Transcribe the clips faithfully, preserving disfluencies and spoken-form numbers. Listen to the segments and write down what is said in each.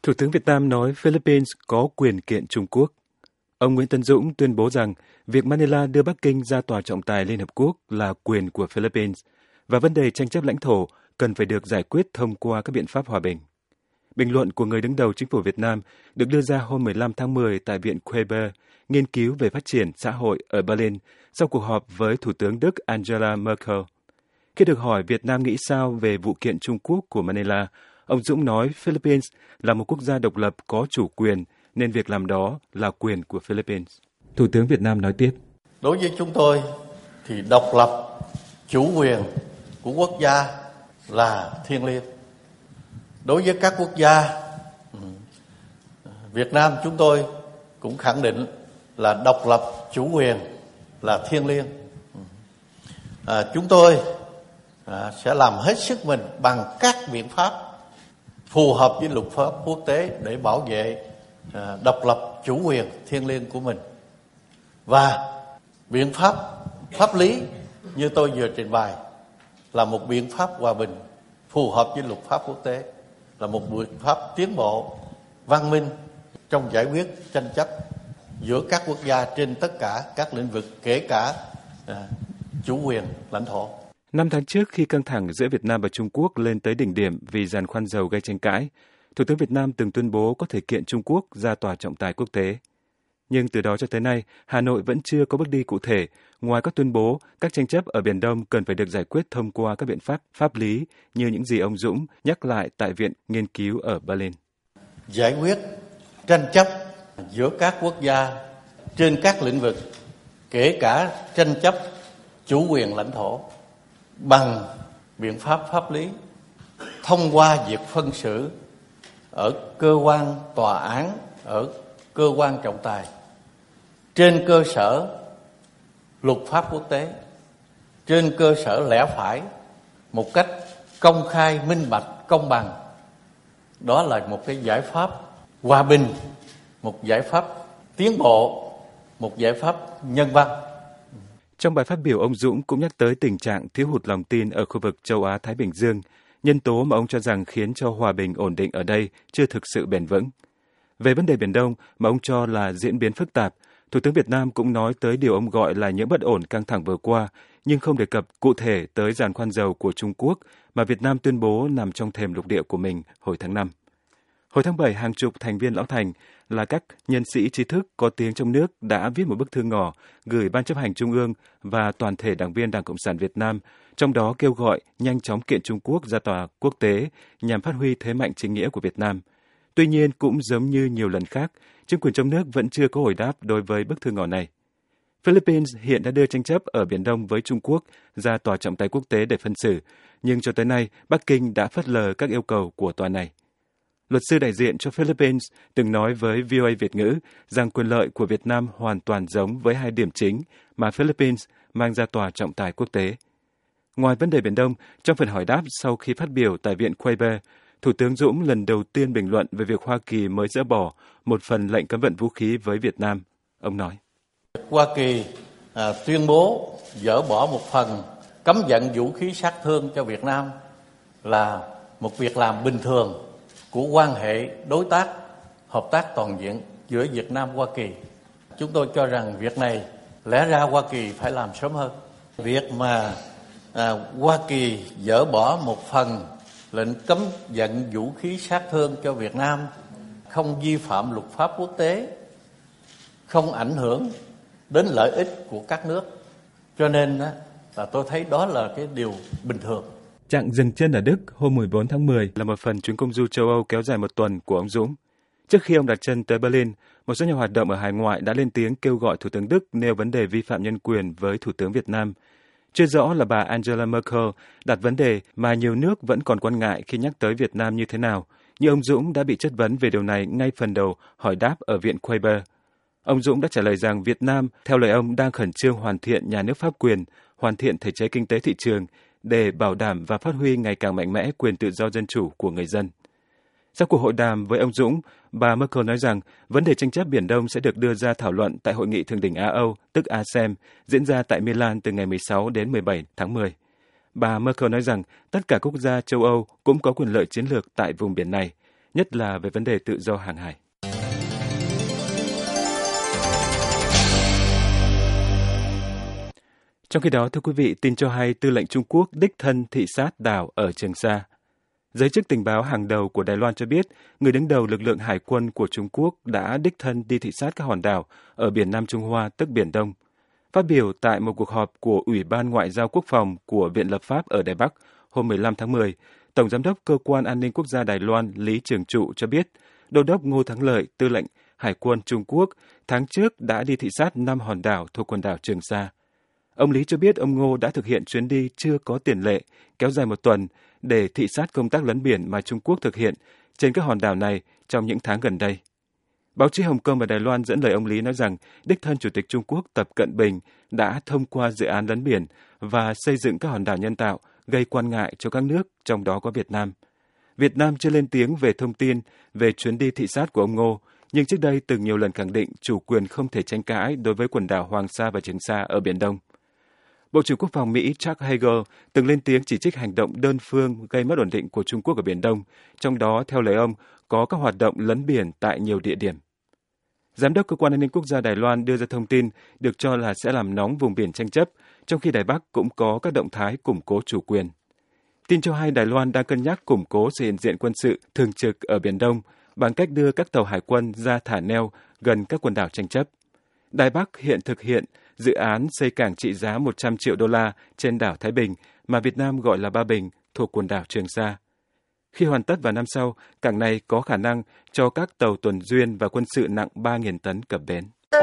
Thủ tướng Việt Nam nói Philippines có quyền kiện Trung Quốc. Ông Nguyễn Tấn Dũng tuyên bố rằng việc Manila đưa Bắc Kinh ra tòa trọng tài Liên Hợp Quốc là quyền của Philippines và vấn đề tranh chấp lãnh thổ cần phải được giải quyết thông qua các biện pháp hòa bình. Bình luận của người đứng đầu chính phủ Việt Nam được đưa ra hôm mười lăm tháng mười tại Viện Quaber, nghiên cứu về phát triển xã hội ở Berlin sau cuộc họp với Thủ tướng Đức Angela Merkel. Khi được hỏi Việt Nam nghĩ sao về vụ kiện Trung Quốc của Manila, ông Dũng nói Philippines là một quốc gia độc lập có chủ quyền, nên việc làm đó là quyền của Philippines. Thủ tướng Việt Nam nói tiếp. Đối với chúng tôi thì độc lập, chủ quyền của quốc gia là thiêng liêng. Đối với các quốc gia, Việt Nam chúng tôi cũng khẳng định là độc lập, chủ quyền là thiêng liêng. À, chúng tôi à, sẽ làm hết sức mình bằng các biện pháp phù hợp với luật pháp quốc tế để bảo vệ à, độc lập, chủ quyền thiêng liêng của mình. Và biện pháp pháp lý như tôi vừa trình bày là một biện pháp hòa bình phù hợp với luật pháp quốc tế, là một biện pháp tiến bộ văn minh trong giải quyết tranh chấp giữa các quốc gia trên tất cả các lĩnh vực, kể cả à, chủ quyền lãnh thổ. Năm tháng trước, khi căng thẳng giữa Việt Nam và Trung Quốc lên tới đỉnh điểm vì giàn khoan dầu gây tranh cãi, Thủ tướng Việt Nam từng tuyên bố có thể kiện Trung Quốc ra tòa trọng tài quốc tế. Nhưng từ đó cho tới nay, Hà Nội vẫn chưa có bước đi cụ thể, ngoài các tuyên bố các tranh chấp ở Biển Đông cần phải được giải quyết thông qua các biện pháp pháp lý như những gì ông Dũng nhắc lại tại Viện Nghiên cứu ở Berlin. Giải quyết tranh chấp giữa các quốc gia trên các lĩnh vực, kể cả tranh chấp chủ quyền lãnh thổ, bằng biện pháp pháp lý thông qua việc phân xử ở cơ quan tòa án, ở cơ quan trọng tài, trên cơ sở luật pháp quốc tế, trên cơ sở lẽ phải, một cách công khai, minh bạch, công bằng. Đó là một cái giải pháp hòa bình, một giải pháp tiến bộ, một giải pháp nhân văn. Trong bài phát biểu, ông Dũng cũng nhắc tới tình trạng thiếu hụt lòng tin ở khu vực châu Á-Thái Bình Dương, nhân tố mà ông cho rằng khiến cho hòa bình ổn định ở đây chưa thực sự bền vững. Về vấn đề Biển Đông mà ông cho là diễn biến phức tạp, Thủ tướng Việt Nam cũng nói tới điều ông gọi là những bất ổn căng thẳng vừa qua, nhưng không đề cập cụ thể tới giàn khoan dầu của Trung Quốc mà Việt Nam tuyên bố nằm trong thềm lục địa của mình hồi tháng năm. Hồi tháng bảy, hàng chục thành viên Lão Thành là các nhân sĩ trí thức có tiếng trong nước đã viết một bức thư ngỏ gửi Ban chấp hành Trung ương và toàn thể đảng viên Đảng Cộng sản Việt Nam, trong đó kêu gọi nhanh chóng kiện Trung Quốc ra tòa quốc tế nhằm phát huy thế mạnh chính nghĩa của Việt Nam. Tuy nhiên, cũng giống như nhiều lần khác, chính quyền trong nước vẫn chưa có hồi đáp đối với bức thư ngỏ này. Philippines hiện đã đưa tranh chấp ở Biển Đông với Trung Quốc ra tòa trọng tài quốc tế để phân xử, nhưng cho tới nay, Bắc Kinh đã phớt lờ các yêu cầu của tòa này. Luật sư đại diện cho Philippines từng nói với vê o a Việt ngữ rằng quyền lợi của Việt Nam hoàn toàn giống với hai điểm chính mà Philippines mang ra tòa trọng tài quốc tế. Ngoài vấn đề Biển Đông, trong phần hỏi đáp sau khi phát biểu tại Viện Quaber, Thủ tướng Dũng lần đầu tiên bình luận về việc Hoa Kỳ mới dỡ bỏ một phần lệnh cấm vận vũ khí với Việt Nam. Ông nói, Hoa Kỳ à, tuyên bố dỡ bỏ một phần cấm vận vũ khí sát thương cho Việt Nam là một việc làm bình thường của quan hệ đối tác, hợp tác toàn diện giữa Việt Nam và Hoa Kỳ. Chúng tôi cho rằng việc này lẽ ra Hoa Kỳ phải làm sớm hơn. Việc mà à, Hoa Kỳ dỡ bỏ một phần lệnh cấm vận vũ khí sát thương cho Việt Nam không vi phạm luật pháp quốc tế, không ảnh hưởng đến lợi ích của các nước. Cho nên là tôi thấy đó là cái điều bình thường. Chặng dừng chân ở Đức hôm mười bốn tháng mười là một phần chuyến công du châu Âu kéo dài một tuần của ông Dũng. Trước khi ông đặt chân tới Berlin, một số nhà hoạt động ở hải ngoại đã lên tiếng kêu gọi Thủ tướng Đức nêu vấn đề vi phạm nhân quyền với Thủ tướng Việt Nam. Chưa rõ là bà Angela Merkel đặt vấn đề mà nhiều nước vẫn còn quan ngại khi nhắc tới Việt Nam như thế nào, nhưng ông Dũng đã bị chất vấn về điều này ngay phần đầu hỏi đáp ở Viện Quaber. Ông Dũng đã trả lời rằng Việt Nam, theo lời ông, đang khẩn trương hoàn thiện nhà nước pháp quyền, hoàn thiện thể chế kinh tế thị trường để bảo đảm và phát huy ngày càng mạnh mẽ quyền tự do dân chủ của người dân. Sau cuộc hội đàm với ông Dũng, bà Merkel nói rằng vấn đề tranh chấp Biển Đông sẽ được đưa ra thảo luận tại Hội nghị Thượng đỉnh Á-Âu, tức a sê e em, diễn ra tại Milan từ ngày mười sáu đến mười bảy tháng mười. Bà Merkel nói rằng tất cả quốc gia châu Âu cũng có quyền lợi chiến lược tại vùng biển này. nhất là về vấn đề tự do hàng hải. Trong khi đó, thưa quý vị, tin cho hay tư lệnh Trung Quốc đích thân thị sát đảo ở Trường Sa. Giới chức tình báo hàng đầu của Đài Loan cho biết, người đứng đầu lực lượng hải quân của Trung Quốc đã đích thân đi thị sát các hòn đảo ở biển Nam Trung Hoa, tức Biển Đông. Phát biểu tại một cuộc họp của Ủy ban Ngoại giao Quốc phòng của Viện Lập pháp ở Đài Bắc hôm mười lăm tháng mười, Tổng Giám đốc Cơ quan An ninh Quốc gia Đài Loan Lý Trường Trụ cho biết, Đô đốc Ngô Thắng Lợi, tư lệnh Hải quân Trung Quốc, tháng trước đã đi thị sát năm hòn đảo thuộc quần đảo Trường Sa. Ông Lý cho biết ông Ngô đã thực hiện chuyến đi chưa có tiền lệ, kéo dài một tuần, để thị sát công tác lấn biển mà Trung Quốc thực hiện trên các hòn đảo này trong những tháng gần đây. Báo chí Hồng Kông và Đài Loan dẫn lời ông Lý nói rằng đích thân Chủ tịch Trung Quốc Tập Cận Bình đã thông qua dự án lấn biển và xây dựng các hòn đảo nhân tạo gây quan ngại cho các nước, trong đó có Việt Nam. Việt Nam chưa lên tiếng về thông tin về chuyến đi thị sát của ông Ngô, nhưng trước đây từng nhiều lần khẳng định chủ quyền không thể tranh cãi đối với quần đảo Hoàng Sa và Trường Sa ở Biển Đông. Bộ trưởng Quốc phòng Mỹ Chuck Hagel từng lên tiếng chỉ trích hành động đơn phương gây mất ổn định của Trung Quốc ở Biển Đông, trong đó, theo lời ông, có các hoạt động lấn biển tại nhiều địa điểm. Giám đốc Cơ quan An ninh Quốc gia Đài Loan đưa ra thông tin được cho là sẽ làm nóng vùng biển tranh chấp, trong khi Đài Bắc cũng có các động thái củng cố chủ quyền. Tin cho hay Đài Loan đang cân nhắc củng cố sự hiện diện quân sự thường trực ở Biển Đông bằng cách đưa các tàu hải quân ra thả neo gần các quần đảo tranh chấp. Đài Bắc hiện thực hiện dự án xây cảng trị giá một trăm triệu đô la trên đảo Thái Bình mà Việt Nam gọi là Ba Bình thuộc quần đảo Trường Sa. Khi hoàn tất vào năm sau, cảng này có khả năng cho các tàu tuần duyên và quân sự nặng ba nghìn tấn cập bến.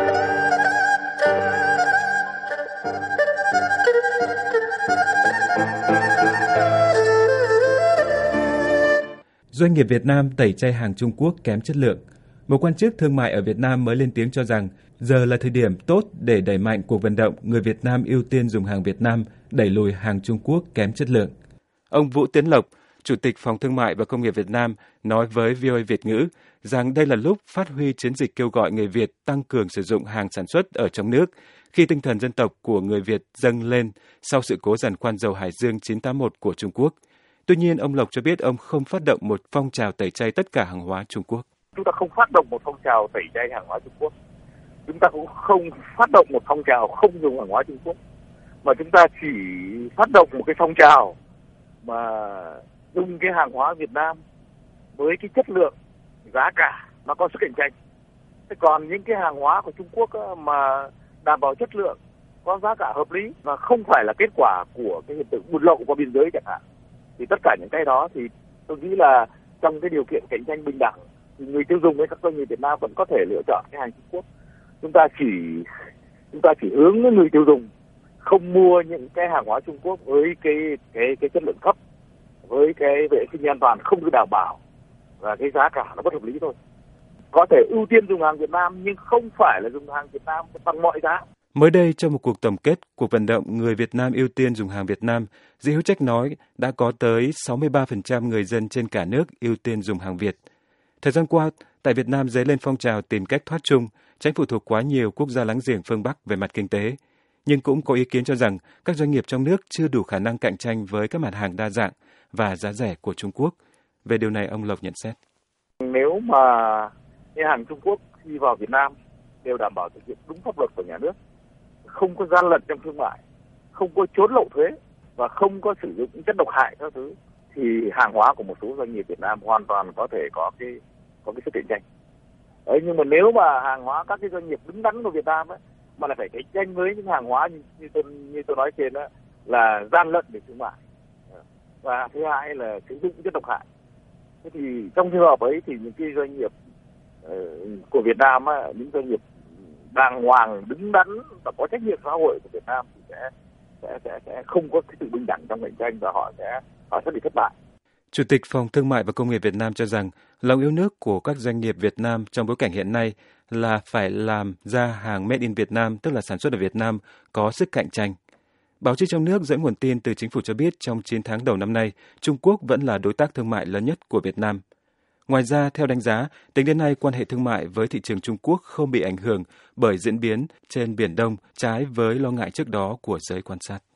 Doanh nghiệp Việt Nam tẩy chay hàng Trung Quốc kém chất lượng. Một quan chức thương mại ở Việt Nam mới lên tiếng cho rằng giờ là thời điểm tốt để đẩy mạnh cuộc vận động người Việt Nam ưu tiên dùng hàng Việt Nam, đẩy lùi hàng Trung Quốc kém chất lượng. Ông Vũ Tiến Lộc, Chủ tịch Phòng Thương mại và Công nghiệp Việt Nam, nói với vê o a Việt ngữ rằng đây là lúc phát huy chiến dịch kêu gọi người Việt tăng cường sử dụng hàng sản xuất ở trong nước, khi tinh thần dân tộc của người Việt dâng lên sau sự cố giàn khoan dầu Hải Dương chín tám một của Trung Quốc. Tuy nhiên, ông Lộc cho biết ông không phát động một phong trào tẩy chay tất cả hàng hóa Trung Quốc. Chúng ta không phát động một phong trào tẩy chay hàng hóa Trung Quốc. Chúng ta cũng không phát động một phong trào không dùng hàng hóa Trung Quốc. Mà chúng ta chỉ phát động một cái phong trào mà dùng cái hàng hóa Việt Nam với cái chất lượng, giá cả nó có sức cạnh tranh. Thế còn những cái hàng hóa của Trung Quốc mà đảm bảo chất lượng, có giá cả hợp lý và không phải là kết quả của cái hiện tượng buôn lậu qua biên giới chẳng hạn, thì tất cả những cái đó thì tôi nghĩ là trong cái điều kiện cạnh tranh bình đẳng thì người tiêu dùng với các doanh nghiệp Việt Nam vẫn có thể lựa chọn cái hàng Trung Quốc. Chúng ta chỉ chúng ta chỉ hướng người tiêu dùng không mua những cái hàng hóa Trung Quốc với cái cái cái chất lượng thấp, với cái vệ sinh an toàn không được đảm bảo và cái giá cả nó bất hợp lý thôi. Có thể ưu tiên dùng hàng Việt Nam nhưng không phải là dùng hàng Việt Nam bằng mọi giá. Mới đây, trong một cuộc tổng kết cuộc vận động người Việt Nam ưu tiên dùng hàng Việt Nam, Dĩ Hữu Trách nói đã có tới sáu mươi ba phần trăm người dân trên cả nước ưu tiên dùng hàng Việt. Thời gian qua, tại Việt Nam dấy lên phong trào tìm cách thoát chung, tránh phụ thuộc quá nhiều quốc gia láng giềng phương Bắc về mặt kinh tế. Nhưng cũng có ý kiến cho rằng các doanh nghiệp trong nước chưa đủ khả năng cạnh tranh với các mặt hàng đa dạng và giá rẻ của Trung Quốc. Về điều này, ông Lộc nhận xét. Nếu mà những hàng Trung Quốc khi vào Việt Nam đều đảm bảo thực hiện đúng pháp luật của nhà nước, không có gian lận trong thương mại, không có trốn lậu thuế và không có sử dụng chất độc hại các thứ, thì hàng hóa của một số doanh nghiệp Việt Nam hoàn toàn có thể có cái có cái sức cạnh tranh. Đấy, nhưng mà nếu mà hàng hóa các cái doanh nghiệp đứng đắn của Việt Nam ấy, mà là phải cạnh tranh với những hàng hóa như, như tôi như tôi nói trên đó là gian lận về thương mại, và thứ hai là sử dụng chất độc hại. Thế thì trong trường hợp ấy thì những cái doanh nghiệp uh, của Việt Nam á, những doanh nghiệp đàng hoàng, đứng đắn và có trách nhiệm xã hội của Việt Nam thì sẽ sẽ sẽ, sẽ không có cái sự bình đẳng trong cạnh tranh và họ sẽ họ sẽ bị thất bại. Chủ tịch Phòng Thương mại và Công nghiệp Việt Nam cho rằng lòng yêu nước của các doanh nghiệp Việt Nam trong bối cảnh hiện nay là phải làm ra hàng made in Việt Nam, tức là sản xuất ở Việt Nam, có sức cạnh tranh. Báo chí trong nước dẫn nguồn tin từ chính phủ cho biết trong chín tháng đầu năm nay, Trung Quốc vẫn là đối tác thương mại lớn nhất của Việt Nam. Ngoài ra, theo đánh giá, tính đến nay quan hệ thương mại với thị trường Trung Quốc không bị ảnh hưởng bởi diễn biến trên Biển Đông, trái với lo ngại trước đó của giới quan sát.